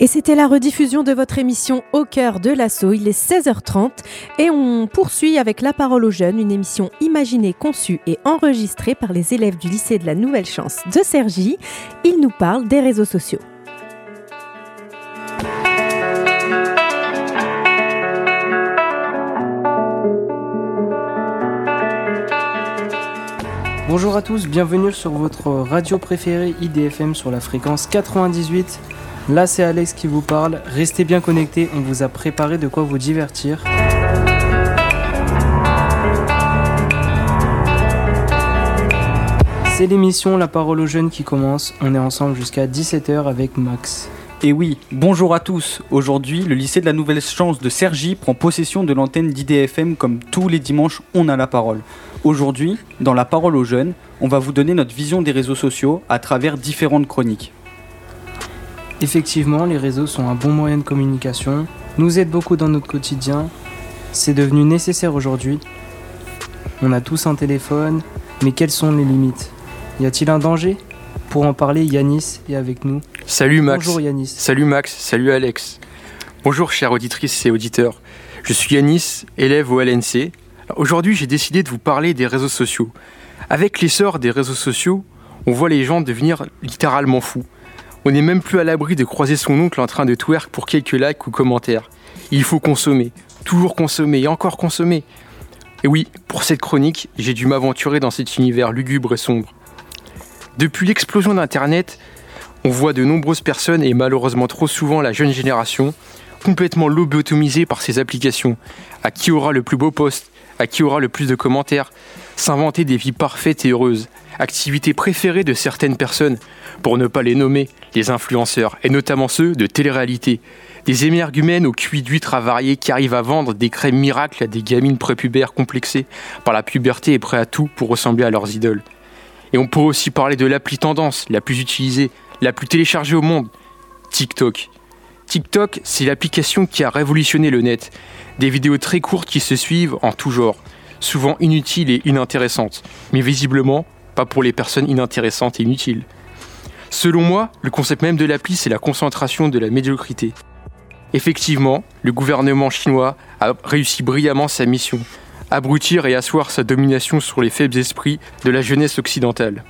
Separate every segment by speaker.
Speaker 1: Et c'était la rediffusion de votre émission Au cœur de l'assaut. Il est 16h30 et on poursuit avec La Parole aux Jeunes, une émission imaginée, conçue et enregistrée par les élèves du lycée de la Nouvelle Chance de Cergy. Ils nous parlent des réseaux sociaux.
Speaker 2: Bonjour à tous, bienvenue sur votre radio préférée IDFM sur la fréquence 98. Là c'est Alex qui vous parle, restez bien connectés, on vous a préparé de quoi vous divertir. C'est l'émission La Parole aux Jeunes qui commence, on est ensemble jusqu'à 17h avec Max.
Speaker 3: Et oui, bonjour à tous. Aujourd'hui, le lycée de la Nouvelle Chance de Cergy prend possession de l'antenne d'IDFM comme tous les dimanches, on a la parole. Aujourd'hui, dans La Parole aux Jeunes, on va vous donner notre vision des réseaux sociaux à travers différentes chroniques.
Speaker 2: Effectivement, les réseaux sont un bon moyen de communication, nous aident beaucoup dans notre quotidien, c'est devenu nécessaire aujourd'hui. On a tous un téléphone, mais quelles sont les limites ? Y a-t-il un danger ? Pour en parler, Yanis est avec nous.
Speaker 4: Salut Max.
Speaker 2: Bonjour Yanis.
Speaker 4: Salut Max, salut Alex. Bonjour chères auditrices et auditeurs. Je suis Yanis, élève au LNC. Aujourd'hui, j'ai décidé de vous parler des réseaux sociaux. Avec l'essor des réseaux sociaux, on voit les gens devenir littéralement fous. On n'est même plus à l'abri de croiser son oncle en train de twerk pour quelques likes ou commentaires. Il faut consommer, toujours consommer et encore consommer. Et oui, pour cette chronique, j'ai dû m'aventurer dans cet univers lugubre et sombre. Depuis l'explosion d'Internet, on voit de nombreuses personnes, et malheureusement trop souvent la jeune génération, complètement lobotomisée par ces applications. À qui aura le plus beau post ? À qui aura le plus de commentaires ? S'inventer des vies parfaites et heureuses. Activité préférée de certaines personnes, pour ne pas les nommer, les influenceurs, et notamment ceux de télé-réalité. Des émergumènes au cuit d'huîtres avariés qui arrivent à vendre des crèmes miracles à des gamines prépubères complexées par la puberté et prêts à tout pour ressembler à leurs idoles. Et on pourrait aussi parler de l'appli tendance, la plus utilisée, la plus téléchargée au monde, TikTok. TikTok, c'est l'application qui a révolutionné le net. Des vidéos très courtes qui se suivent en tout genre, souvent inutiles et inintéressantes, mais visiblement pas pour les personnes inintéressantes et inutiles. Selon moi, le concept même de l'appli, c'est la concentration de la médiocrité. Effectivement, le gouvernement chinois a réussi brillamment sa mission, abrutir et asseoir sa domination sur les faibles esprits de la jeunesse occidentale.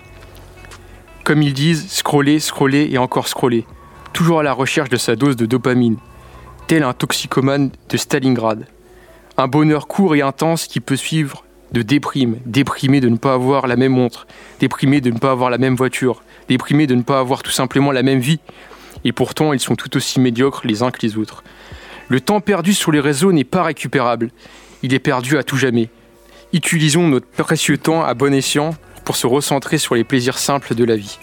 Speaker 4: Comme ils disent, scroller, scroller et encore scroller, toujours à la recherche de sa dose de dopamine, tel un toxicomane de Stalingrad. Un bonheur court et intense qui peut suivre de déprime, déprimé de ne pas avoir la même montre, déprimé de ne pas avoir la même voiture, déprimé de ne pas avoir tout simplement la même vie. Et pourtant, ils sont tout aussi médiocres les uns que les autres. Le temps perdu sur les réseaux n'est pas récupérable. Il est perdu à tout jamais. Utilisons notre précieux temps à bon escient pour se recentrer sur les plaisirs simples de la vie.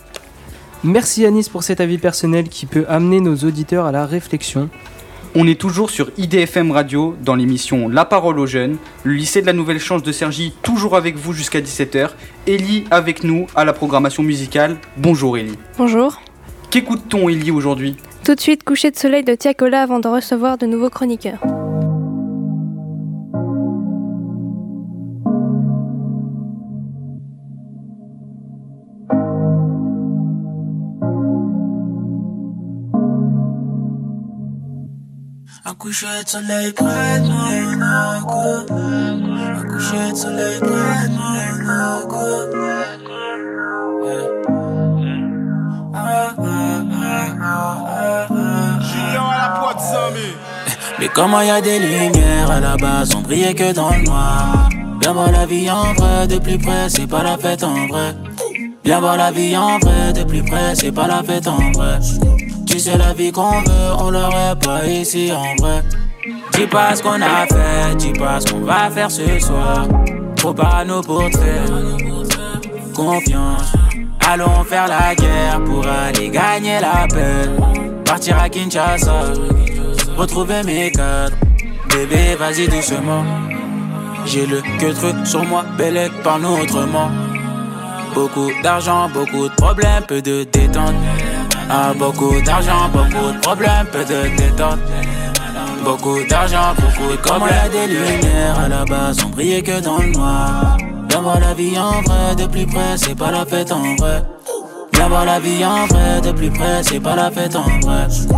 Speaker 2: Merci Yanis pour cet avis personnel qui peut amener nos auditeurs à la réflexion.
Speaker 3: On est toujours sur IDFM Radio dans l'émission La Parole aux Jeunes. Le lycée de la Nouvelle Chance de Cergy toujours avec vous jusqu'à 17h. Ellie avec nous à la programmation musicale. Bonjour Ellie.
Speaker 5: Bonjour.
Speaker 3: Qu'écoute-t-on Ellie aujourd'hui ?
Speaker 5: Tout de suite, Coucher de soleil de Tiakola avant de recevoir de nouveaux chroniqueurs.
Speaker 6: Un coucher de soleil près de Monaco. Un coucher de soleil près de Monaco.
Speaker 7: Julien à la pointe, Zami.
Speaker 6: Mais comment y a des lumières à la base, on brillait que dans le noir. Viens voir la vie en vrai, de plus près, c'est pas la fête en vrai. Viens voir la vie en vrai, de plus près, c'est pas la fête en vrai. Tu sais la vie qu'on veut, on l'aurait pas ici en vrai. Dis pas ce qu'on a fait, dis pas ce qu'on va faire ce soir. Trop parano pour te faire confiance. Allons faire la guerre pour aller gagner la paix. Partir à Kinshasa, retrouver mes cadres. Bébé vas-y doucement. J'ai le que truc sur moi, Bellec parle-nous autrement. Beaucoup d'argent, beaucoup de problèmes, peu de détente. Ah, beaucoup d'argent, beaucoup de problèmes, peu de détente. Beaucoup d'argent, beaucoup de problèmes. Comme il y a des lumières à la base, on brillait que dans le noir. Viens voir la vie en vrai, de plus près, c'est pas la fête en vrai. Viens voir la vie en vrai, de plus près, c'est pas la fête en vrai.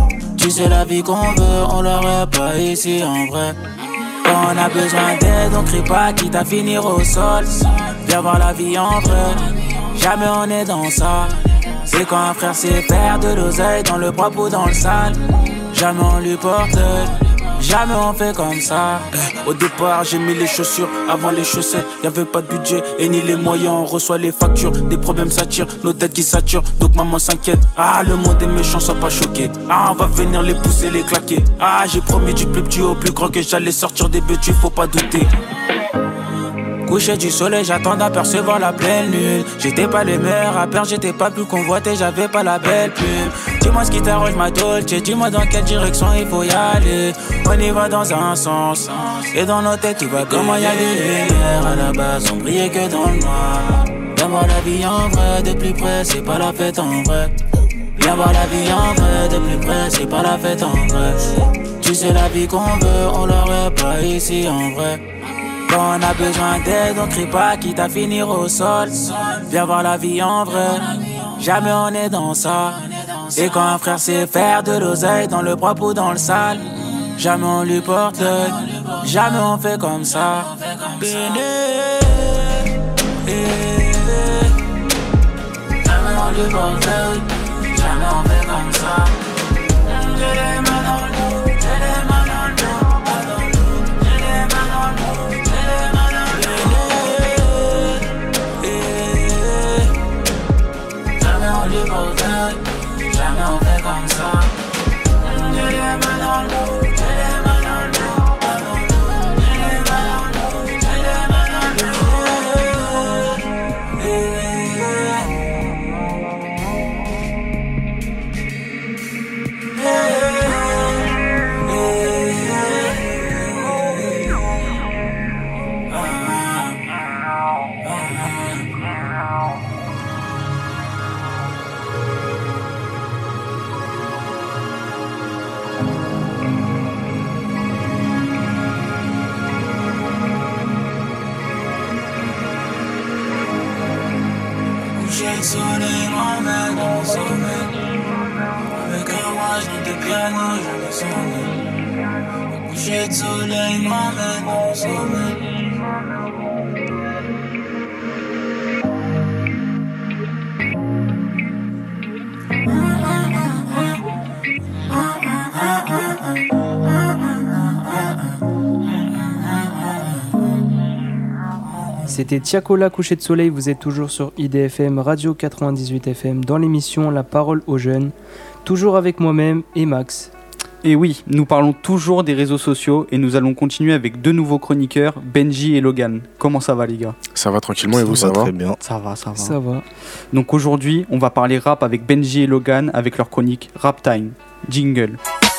Speaker 6: Tu sais la vie qu'on veut, on l'aurait pas ici en vrai. Quand on a besoin d'aide, on crie pas, quitte à finir au sol. Viens voir la vie en vrai, jamais on est dans ça. C'est quand un frère sait faire de l'oseille, dans le propre ou dans le sale. Jamais on lui porte, jamais on fait comme ça. Au départ j'ai mis les chaussures avant les chaussettes. Y'avait pas de budget et ni les moyens, on reçoit les factures. Des problèmes s'attirent, nos dettes qui saturent. Donc maman s'inquiète, le monde est méchant, sois pas choqué. On va venir les pousser, les claquer. J'ai promis du plus petit au plus grand que j'allais sortir des bêtus, faut pas douter. Coucher du soleil, j'attends d'apercevoir la pleine lune. J'étais pas le meilleur rappeur, j'étais pas plus convoité, j'avais pas la belle plume. Dis-moi ce qui t'arrange ma dolce, dis-moi dans quelle direction il faut y aller. On y va dans un sens, et dans nos têtes tu vois comment y a des lumières. À la base on brillait que dans le noir. Viens voir la vie en vrai, de plus près c'est pas la fête en vrai. Viens voir la vie en vrai, de plus près c'est pas la fête en vrai. Tu sais la vie qu'on veut, on l'aurait pas ici en vrai. Quand on a besoin d'aide, on crie pas, quitte à finir au sol. Viens voir la vie en vrai, jamais on est dans ça. Et quand un frère sait faire de l'oseille, dans le propre ou dans le sale, jamais on lui porte l'œil, jamais on fait comme ça. Jamais on lui porte l'œil, jamais on fait comme ça. J'ai les mains dans le dos, j'ai les mains dans le dos. J'ai les mains dans le dos, j'ai les mains dans le dos. Jamais on lui porte l'œil, jamais on fait comme ça. J'ai les mains dans le dos, j'ai les mains dans le dos. J'ai les mains dans le dos, j'ai les mains dans le dos. Coucher de soleil m'emmène dans le sommeil. Avec un orage de piano, je me sommeil. Coucher de soleil m'emmène dans le sommeil.
Speaker 2: C'était Tiakola, coucher de soleil, vous êtes toujours sur IDFM, Radio 98 FM, dans l'émission La Parole aux Jeunes, toujours avec moi-même et Max.
Speaker 3: Et oui, nous parlons toujours des réseaux sociaux et nous allons continuer avec deux nouveaux chroniqueurs, Benji et Logan. Comment ça va les gars ?
Speaker 8: Ça va tranquillement et vous, ça va ?
Speaker 9: Très bien.
Speaker 3: Ça va.
Speaker 2: Ça va.
Speaker 3: Donc aujourd'hui, on va parler rap avec Benji et Logan avec leur chronique Rap Time. Jingle.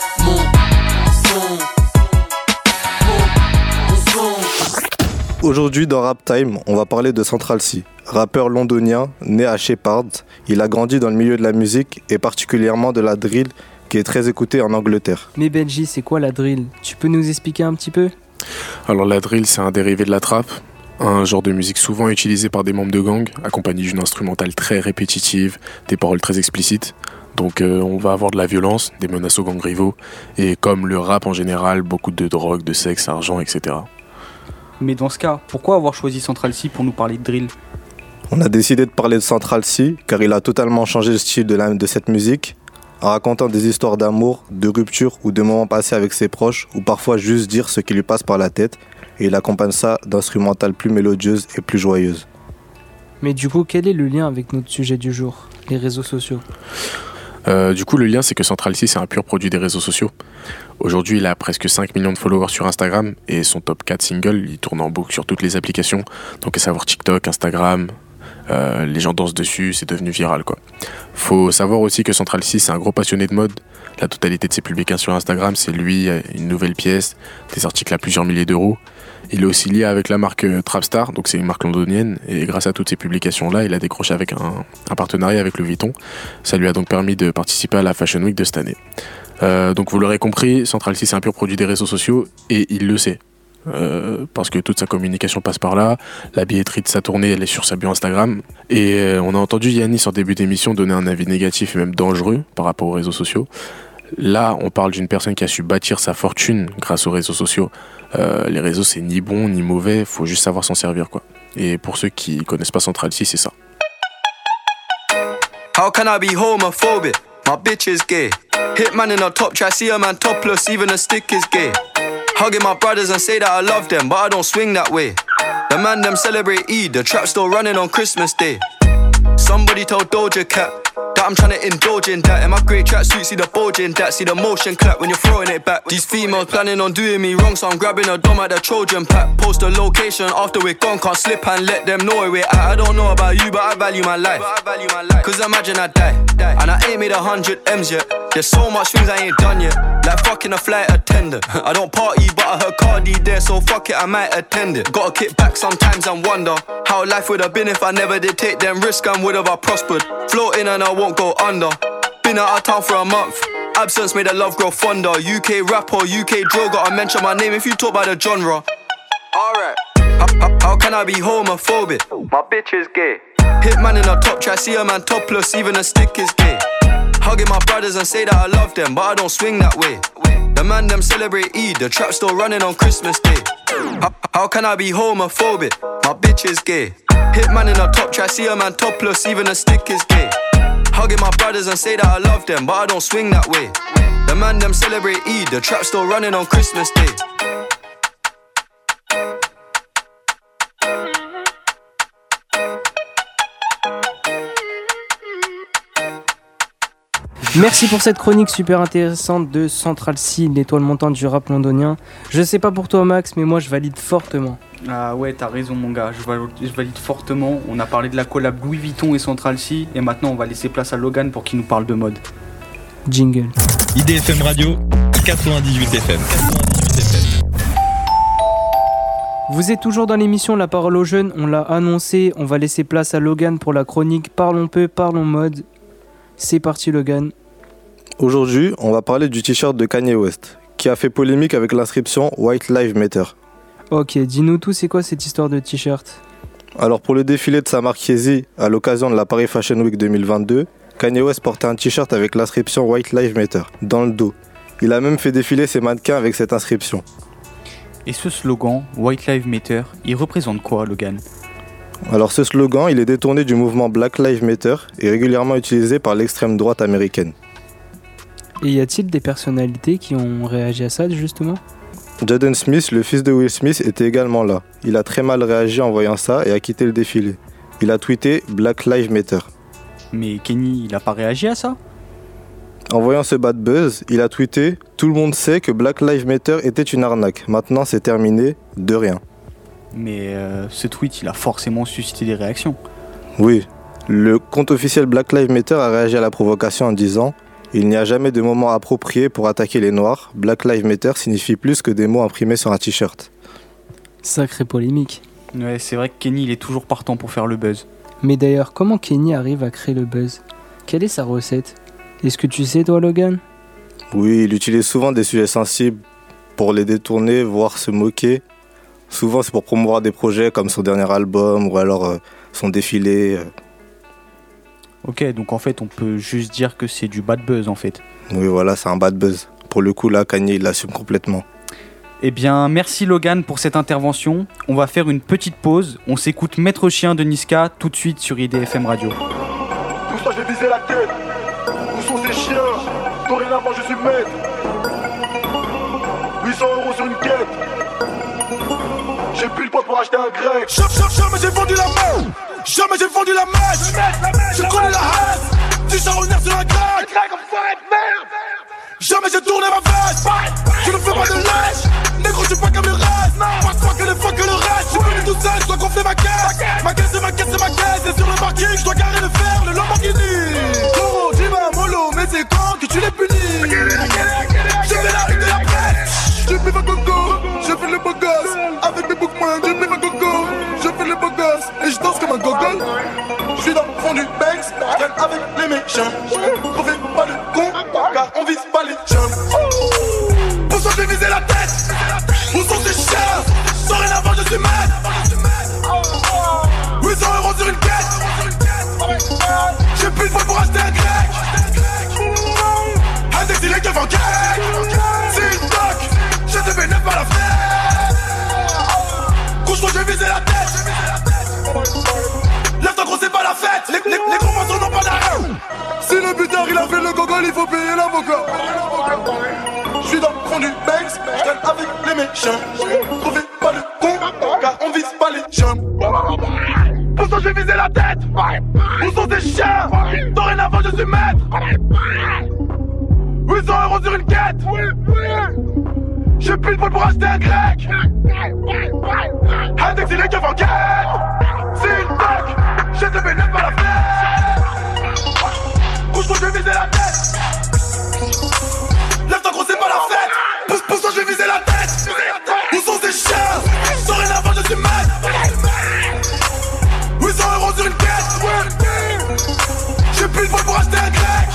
Speaker 9: Aujourd'hui dans Rap Time, on va parler de Central C, rappeur londonien né à Shepherd. Il a grandi dans le milieu de la musique et particulièrement de la drill qui est très écoutée en Angleterre.
Speaker 2: Mais Benji, c'est quoi la drill ? Tu peux nous expliquer un petit peu ?
Speaker 8: Alors la drill, c'est un dérivé de la trap, un genre de musique souvent utilisé par des membres de gang, accompagné d'une instrumentale très répétitive, des paroles très explicites. Donc on va avoir de la violence, des menaces aux gangs rivaux, et comme le rap en général, beaucoup de drogue, de sexe, argent, etc.
Speaker 3: Mais dans ce cas, pourquoi avoir choisi Central C pour nous parler de drill ?
Speaker 9: On a décidé de parler de Central C car il a totalement changé le style de cette musique en racontant des histoires d'amour, de rupture ou de moments passés avec ses proches ou parfois juste dire ce qui lui passe par la tête et il accompagne ça d'instrumentales plus mélodieuses et plus joyeuses.
Speaker 2: Mais du coup, quel est le lien avec notre sujet du jour, les réseaux sociaux ?
Speaker 8: Du coup, le lien, c'est que Central C, c'est un pur produit des réseaux sociaux. Aujourd'hui, il a presque 5 millions de followers sur Instagram et son top 4 single, il tourne en boucle sur toutes les applications. Donc à savoir TikTok, Instagram, les gens dansent dessus, c'est devenu viral quoi. Faut savoir aussi que Central C, c'est un gros passionné de mode. La totalité de ses publications sur Instagram, c'est lui, une nouvelle pièce, des articles à plusieurs milliers d'euros. Il est aussi lié avec la marque Trapstar, donc c'est une marque londonienne, et grâce à toutes ces publications-là, il a décroché avec un partenariat avec Louis Vuitton. Ça lui a donc permis de participer à la Fashion Week de cette année. Donc vous l'aurez compris, Central C c'est un pur produit des réseaux sociaux, et il le sait. Parce que toute sa communication passe par là, la billetterie de sa tournée elle est sur sa bio Instagram, et on a entendu Yanis en début d'émission donner un avis négatif et même dangereux par rapport aux réseaux sociaux. Là, on parle d'une personne qui a su bâtir sa fortune grâce aux réseaux sociaux. Les réseaux, c'est ni bon ni mauvais, faut juste savoir s'en servir, quoi. Et pour ceux qui connaissent pas Central C, c'est ça.
Speaker 10: How can I be homophobic? My bitch is gay. Hitman in a top try, see a man topless, even a stick is gay. Hugging my brothers and say that I love them, but I don't swing that way. The man them celebrate Eid, the trap still running on Christmas Day. Somebody told Doja Cat that I'm tryna indulge in that. In my grey tracksuit, see the bulge in that. See the motion clap when you're throwing it back. These females planning on doing me wrong, so I'm grabbing a dom at the Trojan pack. Post a location after we're gone, can't slip and let them know where we're at. I don't know about you, but I value my life. Cause imagine I die, and I ain't made 100 M's yet. There's so much things I ain't done yet, like fucking a flight attendant. I don't party, but I heard Cardi there, so fuck it, I might attend it. Gotta kick back sometimes and wonder how life would have been if I never did take them risks and would have I prospered. Floating and I won't go under. Been out of town for a month. Absence made the love grow fonder. UK rapper, UK drill, gotta mention my name if you talk about the genre. Alright, how can I be homophobic? My bitch is gay. Hitman in a top try, see a man topless, even a stick is gay. Hugging my brothers and say that I love them, but I don't swing that way. The man them celebrate Eid, the trap still running on Christmas Day. How can I be homophobic? My bitch is gay. Hitman in a top try, see a man topless, even a stick is gay. Hugging my brothers and say that I love them, but I don't swing that way. The man them celebrate Eid, the trap still running on Christmas Day.
Speaker 2: Merci pour cette chronique super intéressante de Central C, l'étoile montante du rap londonien. Je sais pas pour toi Max, mais moi je valide fortement.
Speaker 3: Ah ouais, t'as raison mon gars, je valide fortement. On a parlé de la collab Louis Vuitton et Central C, et maintenant on va laisser place à Logan pour qu'il nous parle de mode.
Speaker 2: Jingle.
Speaker 11: IDFM Radio, 98 FM.
Speaker 2: Vous êtes toujours dans l'émission La Parole aux Jeunes, on l'a annoncé, on va laisser place à Logan pour la chronique Parlons peu, parlons mode. C'est parti Logan.
Speaker 9: Aujourd'hui, on va parler du t-shirt de Kanye West, qui a fait polémique avec l'inscription White Lives Matter.
Speaker 2: Ok, dis-nous tout, c'est quoi cette histoire de t-shirt ?
Speaker 9: Alors pour le défilé de sa marque Yeezy, à l'occasion de la Paris Fashion Week 2022, Kanye West portait un t-shirt avec l'inscription White Lives Matter, dans le dos. Il a même fait défiler ses mannequins avec cette inscription.
Speaker 3: Et ce slogan, White Lives Matter, il représente quoi Logan ?
Speaker 9: Alors ce slogan, il est détourné du mouvement Black Lives Matter et régulièrement utilisé par l'extrême droite américaine.
Speaker 2: Et y a-t-il des personnalités qui ont réagi à ça justement ?
Speaker 9: Jaden Smith, le fils de Will Smith, était également là. Il a très mal réagi en voyant ça et a quitté le défilé. Il a tweeté Black Lives Matter.
Speaker 3: Mais Kenny, il a pas réagi à ça ?
Speaker 9: En voyant ce bad buzz, il a tweeté « Tout le monde sait que Black Lives Matter était une arnaque. Maintenant c'est terminé, de rien. »
Speaker 3: Mais ce tweet, il a forcément suscité des réactions.
Speaker 9: Oui, le compte officiel Black Lives Matter a réagi à la provocation en disant « Il n'y a jamais de moment approprié pour attaquer les Noirs. Black Lives Matter signifie plus que des mots imprimés sur un t-shirt. »
Speaker 2: Sacrée polémique.
Speaker 3: Ouais, c'est vrai que Kenny, il est toujours partant pour faire le buzz.
Speaker 2: Mais d'ailleurs, comment Kenny arrive à créer le buzz ? Quelle est sa recette ? Est-ce que tu sais toi Logan ?
Speaker 9: Oui, il utilise souvent des sujets sensibles pour les détourner, voire se moquer. Souvent c'est pour promouvoir des projets comme son dernier album ou alors son défilé.
Speaker 3: Ok, donc en fait on peut juste dire que c'est du bad buzz en fait.
Speaker 9: Oui voilà, c'est un bad buzz. Pour le coup là, Kanye il l'assume complètement.
Speaker 3: Eh bien merci Logan pour cette intervention. On va faire une petite pause. On s'écoute Maître Chien de Niska tout de suite sur IDFM Radio.
Speaker 7: Tout ça je vais viser la tête. Où sont ces chiens? Dorénavant je suis maître. 800 € sur une quête. J'ai plus le poids pour acheter un grec. Jamais j'ai vendu la main. Jamais j'ai vendu la mèche. Je connais la haine. Tu sors au nerf sur un grec. Jamais j'ai tourné ma veste. Je ne fais pas de lèche. Négro je suis pas comme le reste. Pas que les fois que le reste. Je suis venu tout seul, je dois gonfler ma caisse. Ma caisse c'est ma caisse c'est ma caisse. Et sur le parking je dois carrer le fer, le Lamborghini. Toro, dis-moi mollo, mais c'est quand que tu les punis. Je fais la rue de la presse. Je fais ma coco, je fais le beau gosse. Avec mes bookmans, je fais ma coco. Je fais le beau gosse et je danse comme un gogol. Je suis dans le fond du Banks, je traîne avec les méchants. On fait pas de con, car on vise pas les jumps. Pour s'en viser la tête, où sont ces chiens? Dorénavant je suis maître. 800 € sur une quête. J'ai plus de fois pour acheter un grec. Un exilé que keufs en quête. C'est une toc, j'ai de mes neufs à la fenêtre. Couche-toi, j'ai visé la tête. Lève-toi gros, c'est pas la fête. Les conventions n'ont pas d'arrêt. Si le buteur il a fait le gogol, il faut payer l'avocat. J'suis dans le fond du Banks, j'traîne avec les méchants. Trouvez pas le con, car on vise pas les chiens. Pourtant j'ai visé la tête. Où sont ces chiens? Dorénavant je suis maître. 800 € sur une quête. J'ai pile poil pour acheter un grec. Index il est keufs en quête. C'est une toc, j'ai de mes neufs à la fenêtre. Couche-toi j'ai visé la tête. Lève-toi gros c'est pas la fête. Pousse-toi j'ai visé la tête. Où sont ces chiens? Dorénavant je suis maître. 800 € sur une quête. J'ai plus de poil pour acheter un grec.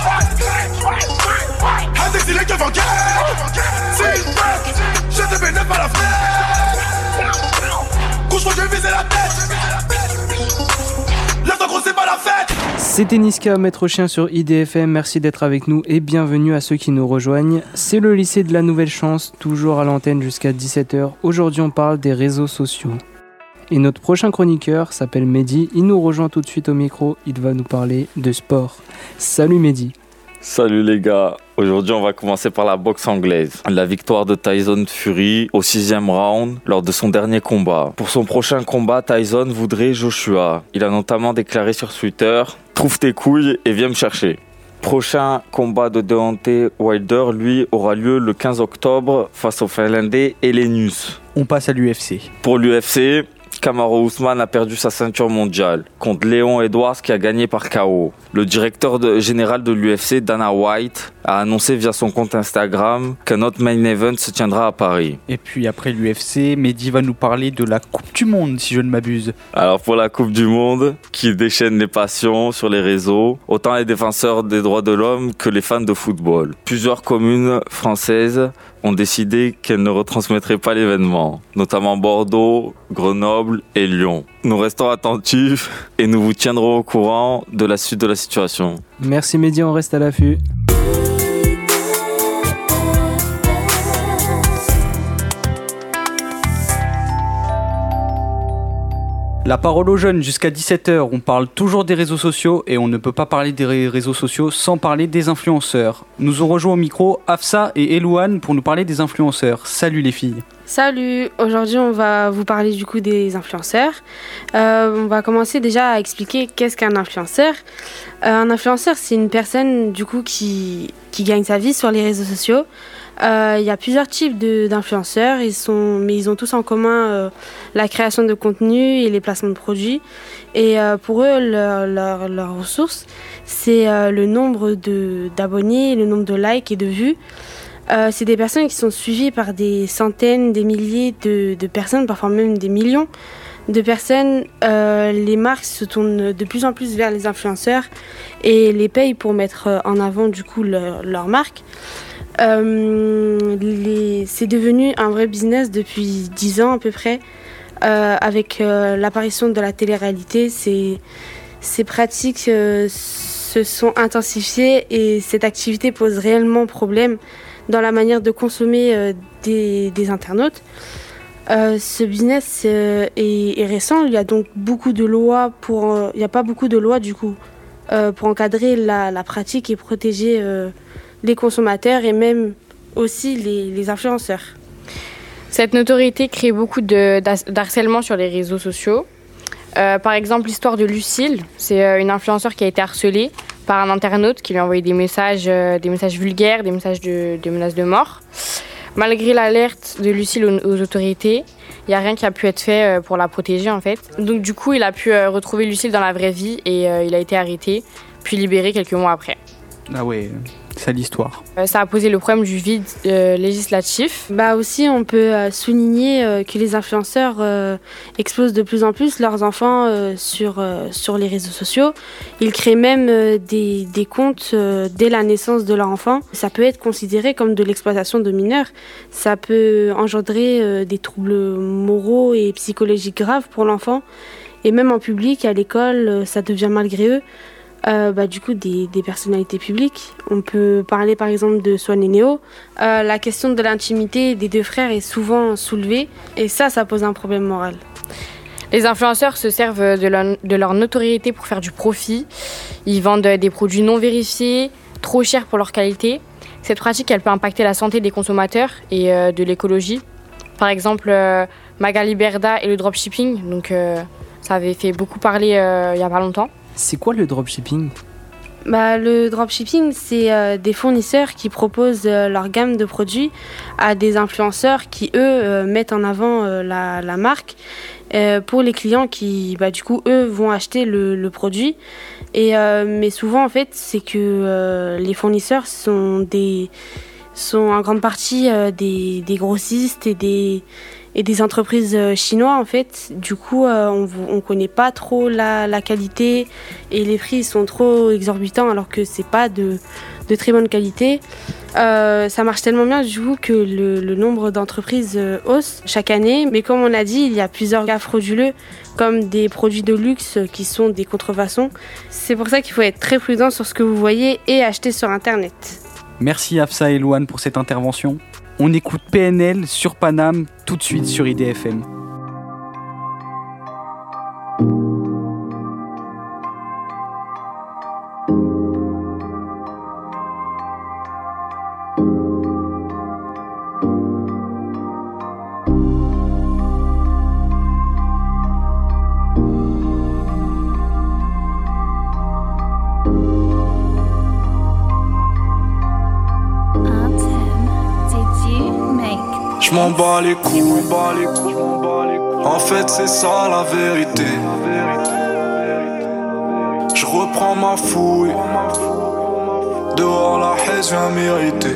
Speaker 7: Index il est keufs en quête. C'est une toc, j'ai de mes neufs à la fenêtre. Couche-toi j'ai visé la tête. Lève-toi gros c'est pas la fête.
Speaker 2: C'était Niska, Maître Chien sur IDFM, merci d'être avec nous et bienvenue à ceux qui nous rejoignent. C'est le lycée de la Nouvelle Chance, toujours à l'antenne jusqu'à 17h. Aujourd'hui on parle des réseaux sociaux. Et notre prochain chroniqueur s'appelle Mehdi, il nous rejoint tout de suite au micro, il va nous parler de sport. Salut Mehdi.
Speaker 12: Salut les gars, aujourd'hui on va commencer par la boxe anglaise. La victoire de Tyson Fury au 6e round lors de son dernier combat. Pour son prochain combat, Tyson voudrait Joshua. Il a notamment déclaré sur Twitter « Trouve tes couilles et viens me chercher ». Prochain combat de Deontay Wilder, lui, aura lieu le 15 octobre face au Finlandais Helenius.
Speaker 3: On passe à l'UFC.
Speaker 12: Pour l'UFC, Kamaru Usman a perdu sa ceinture mondiale contre Léon Edwards qui a gagné par KO. Le directeur général de l'UFC, Dana White, a annoncé via son compte Instagram qu'un autre main event se tiendra à Paris.
Speaker 3: Et puis après l'UFC, Mehdi va nous parler de la Coupe du Monde, si je ne m'abuse.
Speaker 12: Alors pour la Coupe du Monde, qui déchaîne les passions sur les réseaux, autant les défenseurs des droits de l'homme que les fans de football. Plusieurs communes françaises ont décidé qu'elles ne retransmettraient pas l'événement, notamment Bordeaux, Grenoble et Lyon. Nous restons attentifs et nous vous tiendrons au courant de la suite de la situation.
Speaker 2: Merci Mehdi, on reste à l'affût.
Speaker 3: La parole aux jeunes jusqu'à 17h, on parle toujours des réseaux sociaux et on ne peut pas parler des réseaux sociaux sans parler des influenceurs. Nous ont rejoint au micro Afsa et Elouane pour nous parler des influenceurs. Salut les filles.
Speaker 5: Salut, aujourd'hui on va vous parler du coup des influenceurs. On va commencer déjà à expliquer qu'est-ce qu'un influenceur. Un influenceur c'est une personne du coup qui gagne sa vie sur les réseaux sociaux. Il y a plusieurs types d'influenceurs, mais ils ont tous en commun la création de contenu et les placements de produits. Et pour eux, leur ressource, c'est le nombre d'abonnés, le nombre de likes et de vues. C'est des personnes qui sont suivies par des centaines, des milliers de personnes, parfois même des millions de personnes. Les marques se tournent de plus en plus vers les influenceurs et les payent pour mettre en avant du coup leur marque. C'est devenu un vrai business depuis 10 ans à peu près. Avec l'apparition de la télé-réalité, ces pratiques se sont intensifiées et cette activité pose réellement problème dans la manière de consommer des internautes. Ce business est récent, il y a donc beaucoup de lois il n'y a pas beaucoup de lois du coup pour encadrer la pratique et protéger les consommateurs et même aussi les influenceurs.
Speaker 13: Cette notoriété crée beaucoup d'harcèlement sur les réseaux sociaux. Par exemple, l'histoire de Lucille, c'est une influenceure qui a été harcelée par un internaute qui lui a envoyé des messages vulgaires, des menaces de mort. Malgré l'alerte de Lucille aux autorités, il n'y a rien qui a pu être fait pour la protéger en fait. Donc du coup, il a pu retrouver Lucille dans la vraie vie et il a été arrêté, puis libéré quelques mois après.
Speaker 3: Ah ouais, c'est l'histoire.
Speaker 13: Ça a posé le problème du vide législatif.
Speaker 5: Aussi, on peut souligner que les influenceurs exposent de plus en plus leurs enfants sur les réseaux sociaux. Ils créent même des comptes dès la naissance de leur enfant. Ça peut être considéré comme de l'exploitation de mineurs. Ça peut engendrer des troubles moraux et psychologiques graves pour l'enfant. Et même en public, à l'école, ça devient malgré eux. du coup des personnalités publiques. On peut parler par exemple de Swan et Neo. La question de l'intimité des deux frères est souvent soulevée et ça pose un problème moral.
Speaker 13: Les influenceurs se servent de leur notoriété pour faire du profit. Ils vendent des produits non vérifiés, trop chers pour leur qualité. Cette pratique, elle peut impacter la santé des consommateurs et de l'écologie. Par exemple, Magali Berda et le dropshipping. Donc, ça avait fait beaucoup parler il n'y a pas longtemps.
Speaker 2: C'est quoi le dropshipping ?
Speaker 5: Le dropshipping, c'est des fournisseurs qui proposent leur gamme de produits à des influenceurs qui, eux, mettent en avant la marque pour les clients qui, du coup, eux, vont acheter le produit. Mais souvent, en fait, c'est que les fournisseurs sont en grande partie des grossistes et des entreprises chinoises, en fait. Du coup, on connaît pas trop la qualité et les prix sont trop exorbitants alors que c'est pas de très bonne qualité. Ça marche tellement bien du coup que le nombre d'entreprises hausse chaque année. Mais comme on a dit, il y a plusieurs cas frauduleux comme des produits de luxe qui sont des contrefaçons. C'est pour ça qu'il faut être très prudent sur ce que vous voyez et acheter sur Internet.
Speaker 3: Merci Afsa et Louane pour cette intervention. On écoute PNL sur Paname tout de suite sur IDFM.
Speaker 7: Je m'en bats les couilles, en fait c'est ça la vérité. Je reprends ma fouille, dehors la haise vient m'irriter.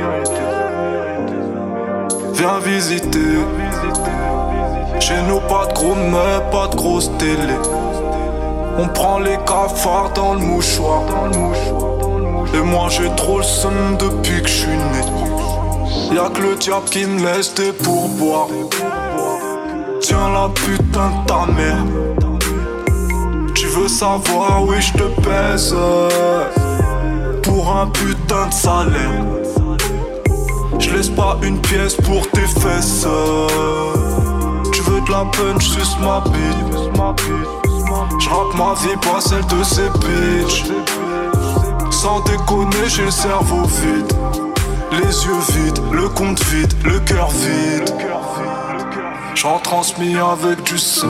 Speaker 7: Viens visiter, chez nous pas de gros meubles, pas de grosse télé. On prend les cafards dans le mouchoir. Et moi j'ai trop le seum depuis que je suis né. Y'a que le diable qui me laisse des pourboires. Tiens la putain de ta mère. Tu veux savoir, oui je te pèse pour un putain de salaire. Je laisse pas une pièce pour tes fesses. Tu veux de la punch, suce ma bite. J'rappe ma vie, pas celle de ces bitches. Sans déconner, j'ai le cerveau vide. Les yeux vides, le compte vide, le cœur vide. J'en transmis avec du son.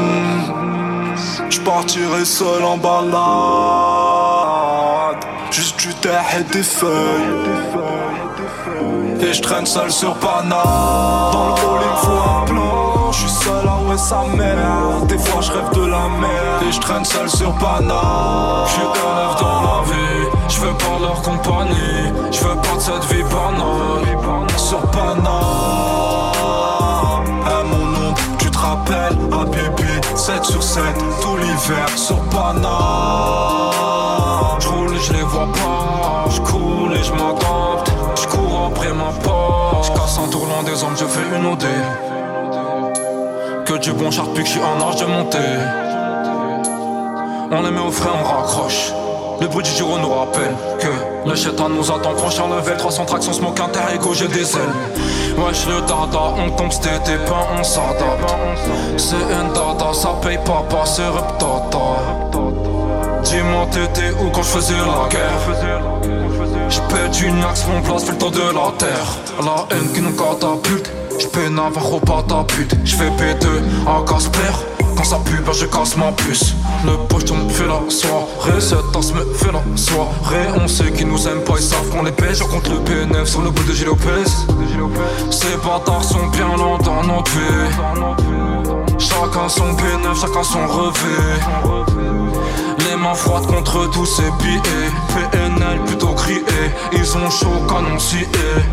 Speaker 7: J'partirai seul en balade. Juste du terre et des feuilles. Et j'traîne seul sur Paname. Dans le hall il me faut un plan. J'suis seul, ah ouais sa mère. Des fois j'rêve de la mer. Et j'traîne seul sur Paname.
Speaker 14: J'suis un œuf dans la vie. J'veux pas leur compagnie. J'veux pas de cette vie banale.
Speaker 7: Sur Paname. Mon nom, tu te rappelles, Habibi 7 sur 7, tout l'hiver sur Paname.
Speaker 14: J'roule et j'les vois pas. J'coule et j'm'adapte. J'cours après ma part. J'casse un tour loin des hommes, je fais une OD. Que du bon char depuis que j'suis en âge de monter. On les met au frais, on raccroche. Le bruit du giro nous rappelle que le chétan nous attend. Prochain level, 300 tractions, smoke inter ego, j'ai des ailes. Wesh le dada, on tombe c'tété pas, on s'adapte. C'est un dada, ça paye pas, c'est reptata. Dis-moi t'étais où quand j'faisais la guerre. J'pète une axe, mon place fait le tour de la terre. La haine qui nous catapulte, j'pète Navarro pas ta pute. J'fais P2 à Casper. Quand ça pue, je casse ma puce. Le pocheton me fait la soirée. Cette tasse me fait la soirée. On sait qu'ils nous aiment pas, ils savent qu'on les pêche. Je rencontre le P9 sur le bout de Gilles Lopez. Ces bâtards sont bien lents dans notre vie. Chacun son P9, chacun son revêt. Les mains froides contre tous ces billets. PNL plutôt crié. Ils ont chaud canon scié.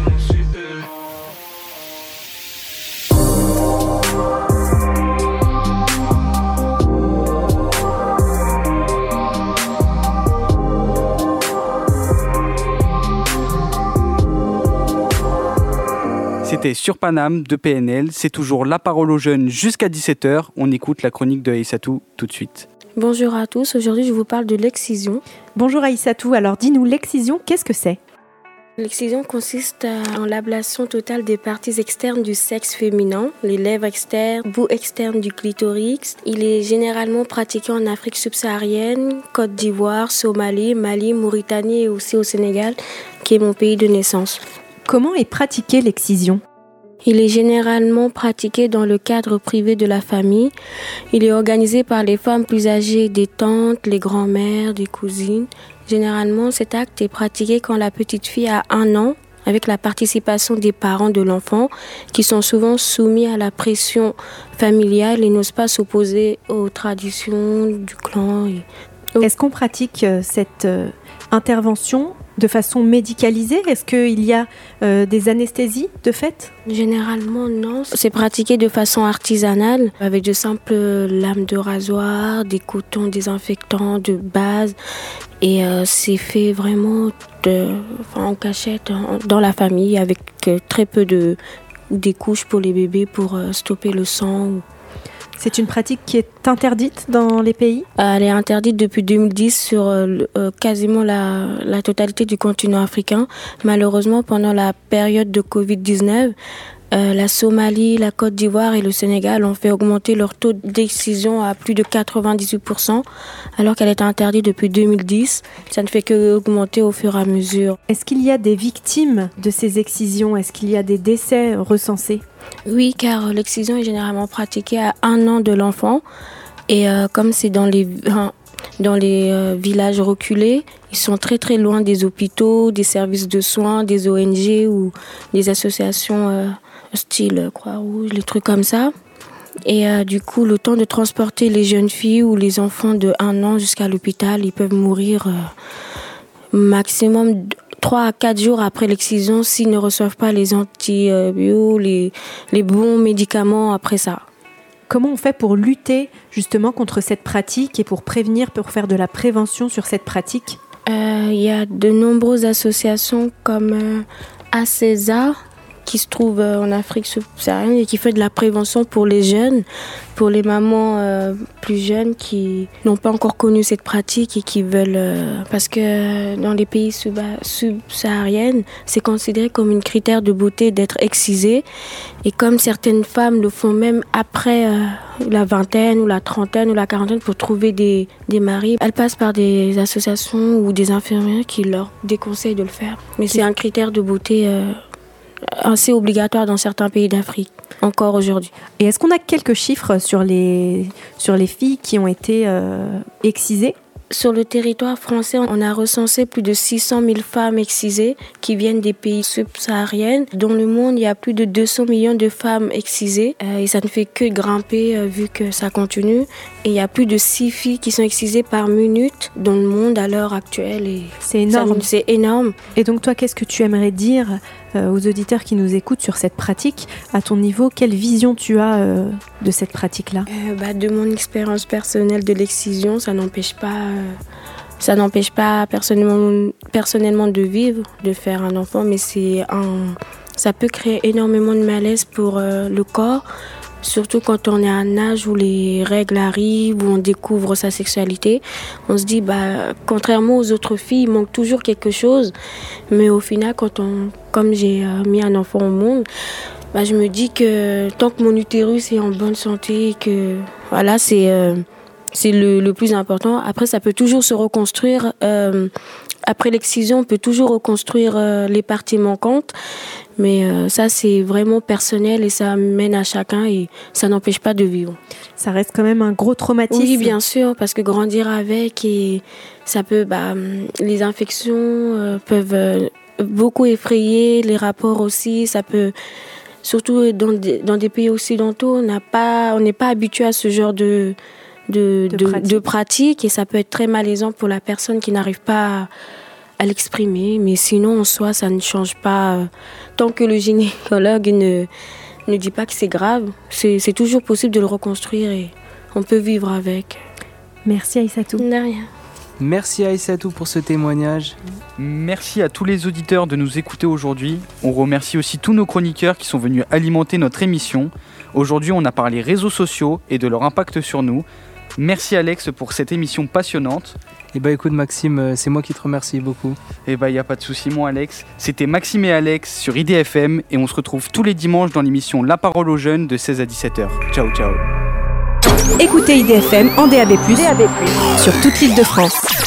Speaker 3: C'était sur Paname de PNL, c'est toujours la parole aux jeunes jusqu'à 17h. On écoute la chronique de Aïssatou tout de suite.
Speaker 15: Bonjour à tous, aujourd'hui je vous parle de l'excision.
Speaker 1: Bonjour Aïssatou, alors dis-nous l'excision, qu'est-ce que c'est ?
Speaker 15: L'excision consiste en l'ablation totale des parties externes du sexe féminin, les lèvres externes, bout externe du clitoris. Il est généralement pratiqué en Afrique subsaharienne, Côte d'Ivoire, Somalie, Mali, Mauritanie et aussi au Sénégal, qui est mon pays de naissance.
Speaker 1: Comment est pratiquée l'excision ?
Speaker 15: Il est généralement pratiqué dans le cadre privé de la famille. Il est organisé par les femmes plus âgées, des tantes, les grands-mères, des cousines. Généralement, cet acte est pratiqué quand la petite fille a 1 an, avec la participation des parents de l'enfant, qui sont souvent soumis à la pression familiale et n'osent pas s'opposer aux traditions du clan.
Speaker 1: Est-ce qu'on pratique cette intervention de façon médicalisée ? Est-ce qu'il y a des anesthésies de fait ?
Speaker 15: Généralement non, c'est pratiqué de façon artisanale avec de simples lames de rasoir, des cotons désinfectants de base et c'est fait vraiment en cachette dans la famille avec très peu des couches pour les bébés pour stopper le sang.
Speaker 1: C'est une pratique qui est interdite dans les pays ?
Speaker 15: Elle est interdite depuis 2010 sur quasiment la totalité du continent africain. Malheureusement, pendant la période de Covid-19, la Somalie, la Côte d'Ivoire et le Sénégal ont fait augmenter leur taux d'excision à plus de 98%, alors qu'elle est interdite depuis 2010. Ça ne fait qu'augmenter au fur et à mesure.
Speaker 1: Est-ce qu'il y a des victimes de ces excisions ? Est-ce qu'il y a des décès recensés ?
Speaker 15: Oui, car l'excision est généralement pratiquée à 1 an de l'enfant. Et comme c'est dans les villages reculés, ils sont très très loin des hôpitaux, des services de soins, des ONG ou des associations style Croix-Rouge, les trucs comme ça. Et du coup, le temps de transporter les jeunes filles ou les enfants de 1 an jusqu'à l'hôpital, ils peuvent mourir maximum 3 à 4 jours après l'excision s'ils ne reçoivent pas les antibiotiques, les bons médicaments après ça.
Speaker 1: Comment on fait pour lutter justement contre cette pratique et pour prévenir, pour faire de la prévention sur cette pratique ?
Speaker 15: Il y a de nombreuses associations comme ACESA qui se trouve en Afrique subsaharienne et qui fait de la prévention pour les jeunes, pour les mamans plus jeunes qui n'ont pas encore connu cette pratique et qui veulent... parce que dans les pays subsahariennes, c'est considéré comme un critère de beauté d'être excisé. Et comme certaines femmes le font même après la vingtaine ou la trentaine ou la quarantaine pour trouver des maris, elles passent par des associations ou des infirmières qui leur déconseillent de le faire. Mais c'est un critère de beauté assez obligatoire dans certains pays d'Afrique, encore aujourd'hui.
Speaker 1: Et est-ce qu'on a quelques chiffres sur les filles qui ont été excisées ?
Speaker 15: Sur le territoire français, on a recensé plus de 600 000 femmes excisées qui viennent des pays subsahariens. Dans le monde, il y a plus de 200 millions de femmes excisées et ça ne fait que grimper vu que ça continue. Et il y a plus de 6 filles qui sont excisées par minute dans le monde à l'heure actuelle. Et
Speaker 1: c'est énorme.
Speaker 15: C'est énorme.
Speaker 1: Et donc toi, qu'est-ce que tu aimerais dire aux auditeurs qui nous écoutent sur cette pratique ? À ton niveau, quelle vision tu as de cette pratique-là ?
Speaker 15: De mon expérience personnelle de l'excision, ça n'empêche pas personnellement de vivre, de faire un enfant, mais ça peut créer énormément de malaise pour le corps, surtout quand on est à un âge où les règles arrivent, où on découvre sa sexualité. On se dit, contrairement aux autres filles, il manque toujours quelque chose. Mais au final, comme j'ai mis un enfant au monde, je me dis que tant que mon utérus est en bonne santé, que voilà, c'est le plus important. Après, ça peut toujours se reconstruire. Après l'excision, on peut toujours reconstruire les parties manquantes. Mais ça, c'est vraiment personnel et ça mène à chacun et ça n'empêche pas de vivre.
Speaker 1: Ça reste quand même un gros traumatisme.
Speaker 15: Oui, bien sûr, parce que grandir avec, et ça peut, les infections peuvent beaucoup effrayer, les rapports aussi, ça peut... Surtout dans des pays occidentaux, on n'est pas habitué à ce genre de pratique et ça peut être très malaisant pour la personne qui n'arrive pas à l'exprimer. Mais sinon, en soi, ça ne change pas. Tant que le gynécologue ne dit pas que c'est grave, c'est toujours possible de le reconstruire et on peut vivre avec.
Speaker 1: Merci Aïssatou.
Speaker 15: De rien.
Speaker 2: Merci Aïssatou pour ce témoignage.
Speaker 3: Merci à tous les auditeurs de nous écouter aujourd'hui. On remercie aussi tous nos chroniqueurs qui sont venus alimenter notre émission. Aujourd'hui, on a parlé réseaux sociaux et de leur impact sur nous. Merci Alex pour cette émission passionnante.
Speaker 2: Et bah écoute Maxime, c'est moi qui te remercie beaucoup.
Speaker 3: Et bah y a pas de souci mon Alex. C'était Maxime et Alex sur IDFM et on se retrouve tous les dimanches dans l'émission La Parole aux Jeunes de 16 à 17h. Ciao ciao.
Speaker 1: Écoutez IDFM en DAB+, sur toute l'Île-de-France.